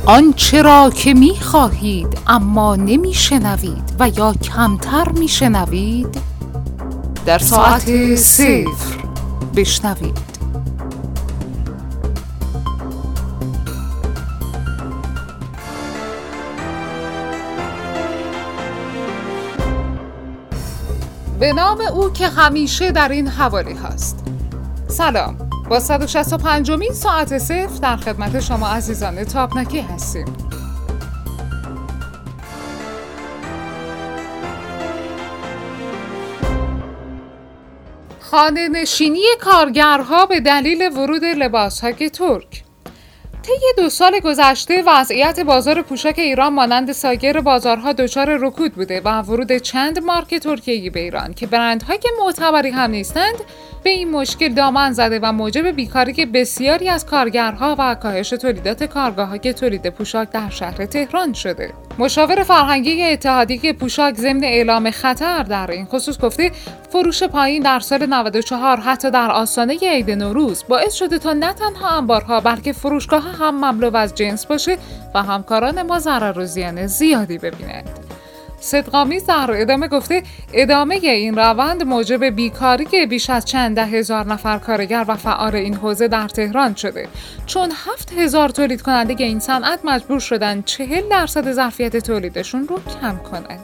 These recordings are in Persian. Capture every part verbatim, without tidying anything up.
آنچه را که می خواهید اما نمی شنوید و یا کمتر می شنوید در ساعت صفر بشنوید. به نام او که همیشه در این حوالی هست. سلام، با صد و شصت و پنجمین ساعت صفر در خدمت شما عزیزان تابناکی هستیم. خانه نشینی کارگرها به دلیل ورود لباس‌های ترک. طی دو سال گذشته وضعیت بازار پوشاک ایران مانند سایر بازارها دچار رکود بوده و ورود چند مارک ترکیه‌ای به ایران که برندهای معتبری هم نیستند به این مشکل دامن زده و موجب بیکاری بسیاری از کارگرها و کاهش تولیدات کارگاه‌های تولید پوشاک در شهر تهران شده. مشاور فرهنگی اتحادیه پوشاک ضمن اعلام خطر در این خصوص گفته فروش پایین در سال نود و چهار حتی در آستانه عید نوروز باعث شده تا نه تنها انبارها بلکه فروشگاه‌ها هم مملو از جنس باشه و همکاران ما ضرر و زیان زیادی ببینند. صدقامیز در ادامه گفته ادامه این روند موجب بیکاری بیش از چند ده هزار نفر کارگر و فعال این حوزه در تهران شده، چون هفت هزار تولید کننده این صنعت مجبور شدن چهل درصد ظرفیت تولیدشون رو کم کنند.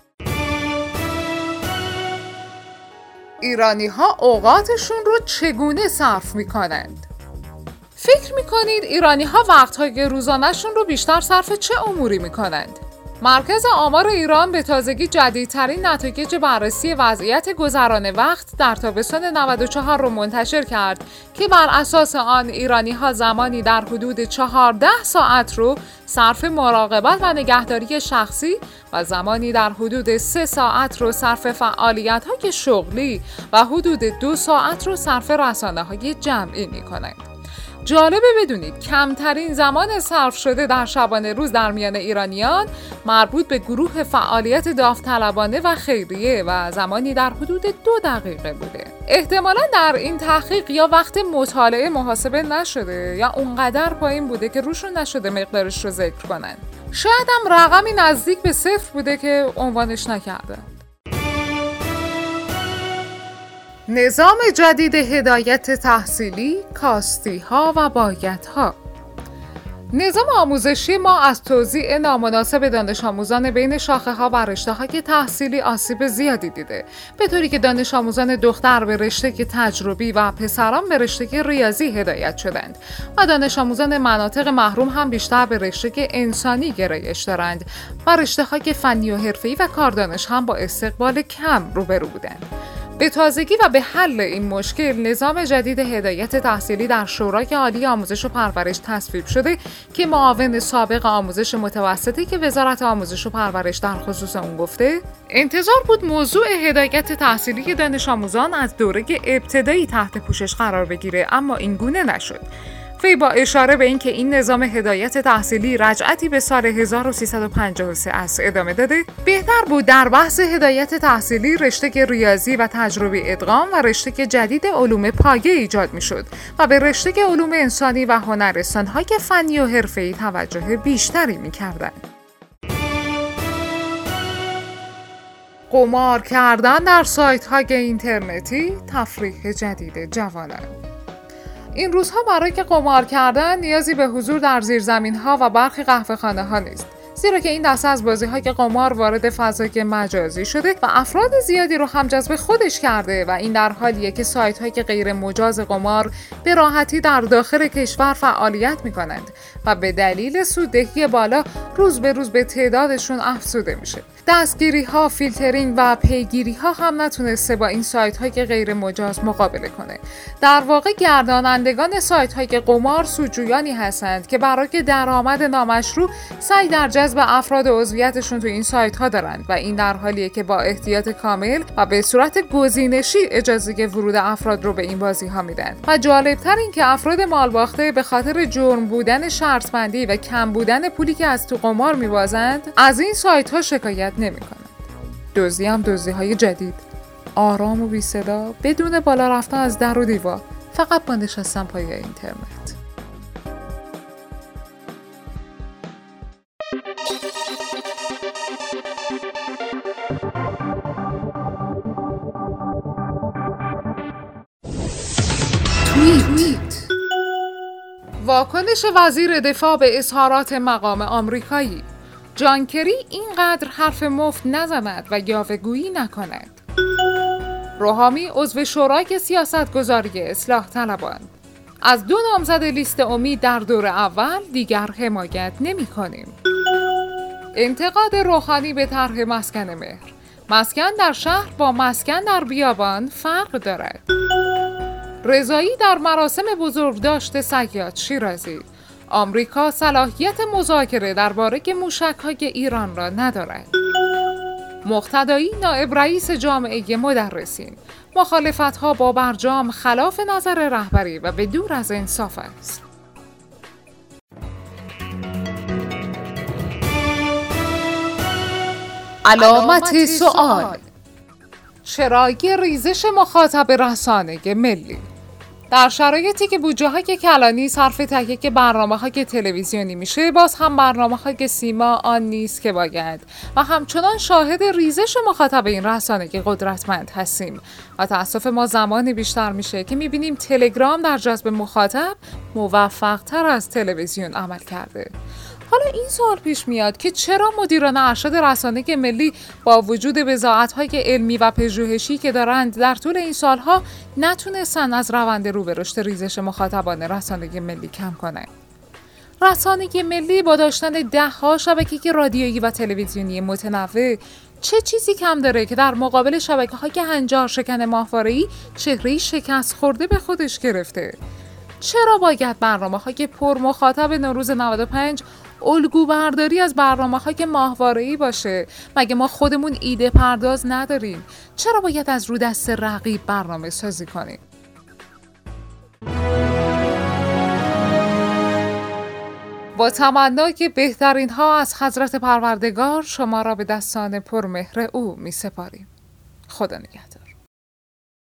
ایرانی ها اوقاتشون رو چگونه صرف می کنند؟ فکر می کنید ایرانی ها وقتهای روزانه‌شون رو بیشتر صرف چه اموری می کنند؟ مرکز آمار ایران به تازگی جدیدترین نتایج بررسی وضعیت گذران وقت در تابستان نود و چهار رو منتشر کرد که بر اساس آن ایرانی ها زمانی در حدود چهارده ساعت رو صرف مراقبت و نگهداری شخصی و زمانی در حدود سه ساعت رو صرف فعالیت های شغلی و حدود دو ساعت رو صرف رسانه های جمعی می کنند. جالبه بدونید کمترین زمان صرف شده در شبانه روز در میان ایرانیان مربوط به گروه فعالیت داوطلبانه و خیریه و زمانی در حدود دو دقیقه بوده. احتمالاً در این تحقیق یا وقت مطالعه محاسبه نشده یا اونقدر پایین بوده که روشون نشده مقدارش رو ذکر کنن. شاید هم رقمی نزدیک به صفر بوده که عنوانش نکرده. نظام جدید هدایت تحصیلی، کاستی‌ها و بایدها. نظام آموزشی ما از توزیع نامناسب دانش آموزان بین شاخه‌ها و رشته‌های تحصیلی آسیب زیادی دیده، به طوری که دانش آموزان دختر به رشته تجربی و پسران به رشته ریاضی هدایت شدند و دانش آموزان مناطق محروم هم بیشتر به رشته انسانی گرایش دارند و رشته‌های فنی و حرفه‌ای و کاردانش هم با استقبال کم روبرو بودند. به تازگی و به حل این مشکل نظام جدید هدایت تحصیلی در شورای عالی آموزش و پرورش تصویب شده که معاون سابق آموزش متوسطی که وزارت آموزش و پرورش در خصوص اون گفته انتظار بود موضوع هدایت تحصیلی دانش آموزان از دوره ابتدایی تحت پوشش قرار بگیره، اما این گونه نشد. وی با اشاره به اینکه این نظام هدایت تحصیلی رجعتی به سال هزار و سیصد و پنجاه و سه است ادامه داده بهتر بود در بحث هدایت تحصیلی رشته ریاضی و تجربی ادغام و رشته جدید علوم پایه ایجاد میشد و به رشته علوم انسانی و هنرستان‌های فنی و حرفه‌ای توجه بیشتری می‌کردند. قمار کردن در سایت‌های اینترنتی تفریح جدید جوانان. این روزها برای که قمار کردن نیازی به حضور در زیرزمین‌ها و برخی قهوه‌خانه‌ها نیست، زیرا که این دسته از بازی‌های قمار وارد فضای مجازی شده و افراد زیادی رو هم جذب خودش کرده و این در حالیه که سایت‌های غیر مجاز قمار به راحتی در داخل کشور فعالیت می‌کنند و به دلیل سوددهی بالا روز به روز به تعدادشون افزوده میشه. دستگیری‌ها، فیلترینگ و پیگیری‌ها هم نتونسته با این سایت‌های غیر مجاز مقابله کنه. در واقع گردانندگان سایت‌های قمار سودجویانی هستند که برای درآمد نامشروع سعی در جذب افراد عضویتشون تو این سایت‌ها دارند و این در حالیه که با احتیاط کامل و به صورت گزینشی اجازه ورود افراد رو به این بازی‌ها میدن. و جالب‌تر این که افراد مالباخته به خاطر جرم بودن شرط‌بندی و کم بودن پولی که از تو قمار می‌بازند از این سایت‌ها شکایت نمی‌کنند. دزدی هم دزدی‌های جدید، آرام و بی صدا، بدون بالا رفتن از در و دیوار، فقط با نشستن پای اینترنت. توییت. واکنش وزیر دفاع به اظهارات مقام آمریکایی: جان کری اینقدر حرف مفت نزند و یاوه‌گویی نکند. روحانی عضو شورای سیاستگذاری اصلاح طلبان: از دو نامزد لیست امید در دور اول دیگر حمایت نمی کنیم. انتقاد روحانی به طرح مسکن مهر: مسکن در شهر با مسکن در بیابان فرق دارد. رضایی در مراسم بزرگداشت صیاد شیرازی: آمریکا صلاحیت مذاکره درباره موشک‌های ایران را ندارد. مقتدایی نائب رئیس جامعه مدرسین: مخالفت‌ها با برجام خلاف نظر رهبری و به دور از انصاف است. علامت سوال: چرایی ریزش مخاطب رسانه ملی؟ در شرایطی که بودجه‌های کلانی صرف تهیه برنامه‌های تلویزیونی میشه، باز هم برنامه‌های سیما آن نیست که باید و همچنان شاهد ریزش مخاطب این رسانه قدرتمند هستیم و تأسف ما زمانی بیشتر میشه که میبینیم تلگرام در جذب مخاطب موفق‌تر از تلویزیون عمل کرده. حالا این سوال پیش میاد که چرا مدیران ارشد رسانه ملی با وجود بضاعت‌های علمی و پژوهشی که دارند در طول این سالها نتونستن از روند رو به رشد ریزش مخاطبان رسانه ملی کم کنند. رسانه ملی با داشتن ده‌ها شبکه رادیویی و تلویزیونی متنوع چه چیزی کم داره که در مقابل شبکه‌های هنجار شکن ماهواره‌ای چهره‌ای شکست خورده به خودش گرفته؟ چرا باید برنامه‌های پر مخاطب نوروز نود و پنج الگو برداری از برنامه‌های ماهواره‌ای باشه؟ مگه ما خودمون ایده پرداز نداریم؟ چرا باید از رو دست رقیب برنامه سازی کنیم؟ با تمنا که بهترین ها از حضرت پروردگار، شما را به دستان پرمهر او می سپاریم. خدا نگهدار.